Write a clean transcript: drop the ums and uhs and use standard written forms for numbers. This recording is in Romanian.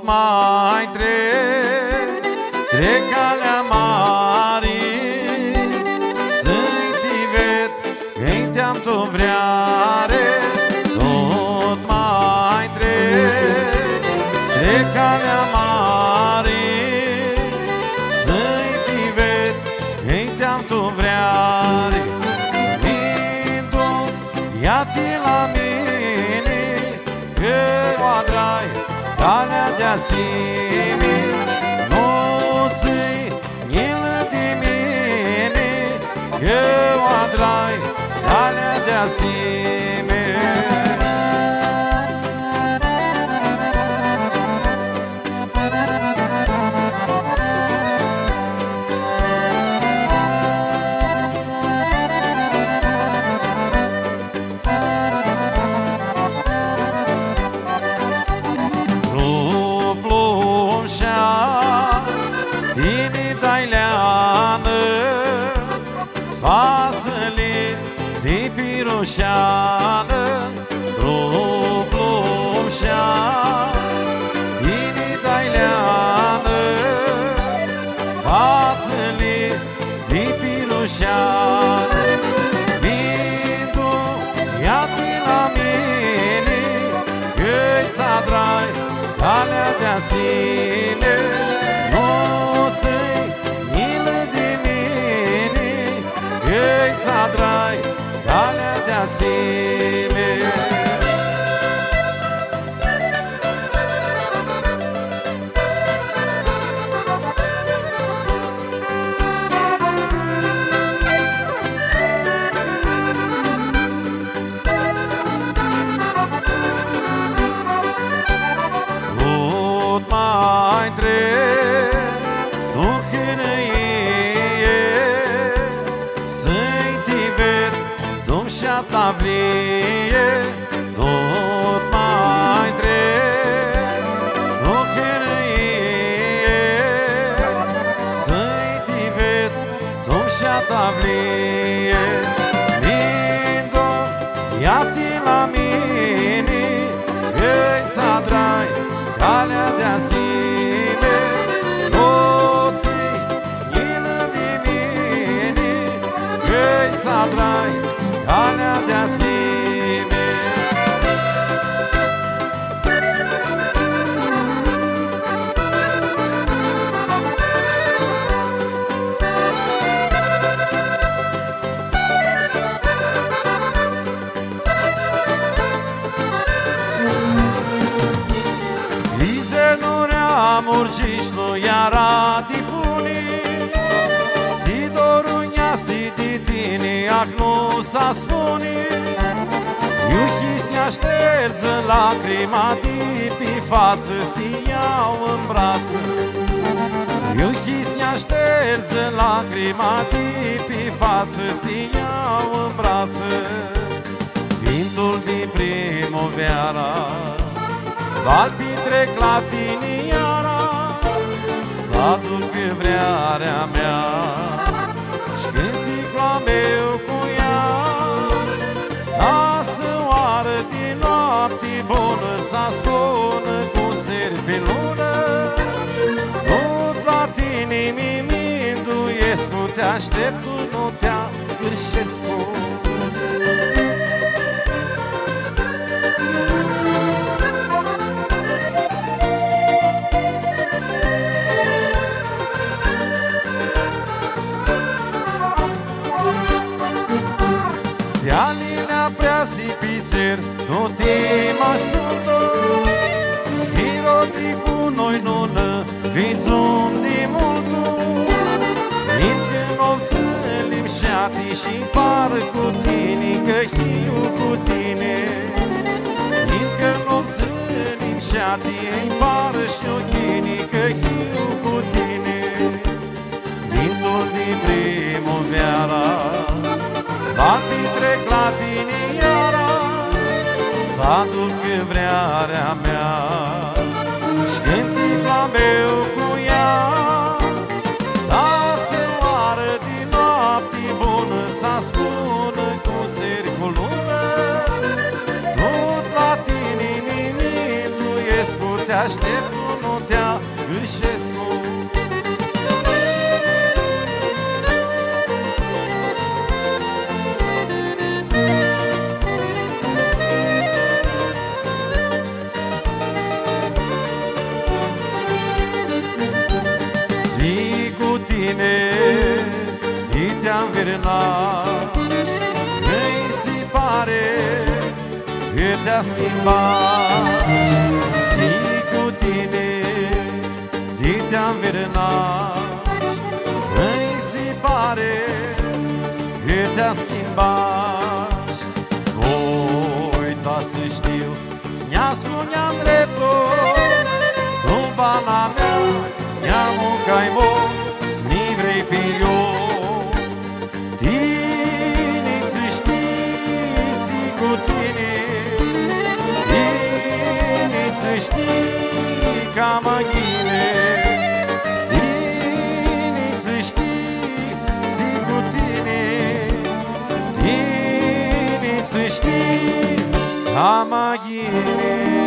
mai trec calea mare, să-i tivet că-i te-am tu vreare. Tot mai trec calea mare, să-i tivet că-i te-am tu vreare. Vindu, ia-te la mine, că o-adrai calea de-a sine. Nu-ți milă de mine, că o-adrai calea de-a sine. Față-le de piroșeană, Plumșea din italiană. Față-le de piroșeană. Vindu, ia-te la mine, că-ți adrai calea de-a sine. Că-ți adrai calea de-a sine. Tot mai trec un hârâie, ta vlie. Tot mai trec o hârâie, să-i tivet domșa ta vlie. Lindo, ia-te la mine, că-ți adrai calea de-a sine. Nu-ți milă de mine, că-ți adrai calea de-a sine. Lize nu reamurciș nu iara difuni, si dorunjasti ti tine, ah nu sa spune. Iuhi se așterză lacrima de pe față, sti iau în brață. Iuhi se așterză lacrima de pe față, sti iau în brață. Vintul din primăvara va petrec la tine iara, să aducă vrearea mea și cânticul meu cu ea. Da să oară din noapte bună, să spună cu seri pe lună. Tot la tine mi-minduiesc, te aștept, nu te cârșesc. Stianina prea sipițer, nu te mă sună. Hiroti cu noi nună, viți unde multu. Încă nopță limșati și par cu tine, că hiu cu tine. Încă nopță limșati par și ochini, că hiu cu tine. Vintul din primăvara va petrec la tine iara, să aducă vrearea mea și cânticul meu cu ea. Da să oară din noapte bună, să spună cu seri cu lună. Tot la tine mi-minduiesc, te aștept, nu Curtea Îșescu. Zi cu tine te-am vernat, îi se pare că te-a schimbat. Zi cu tine te-am vernat, îi se pare că te-a schimbat. Uita să știu, s-ne spuneam dreptul, tu bana mea, neamul că-i bun, s-mi vrei pe eu. Știi ca măghine, tine știi, ții cu tine, tine știi ca măghine.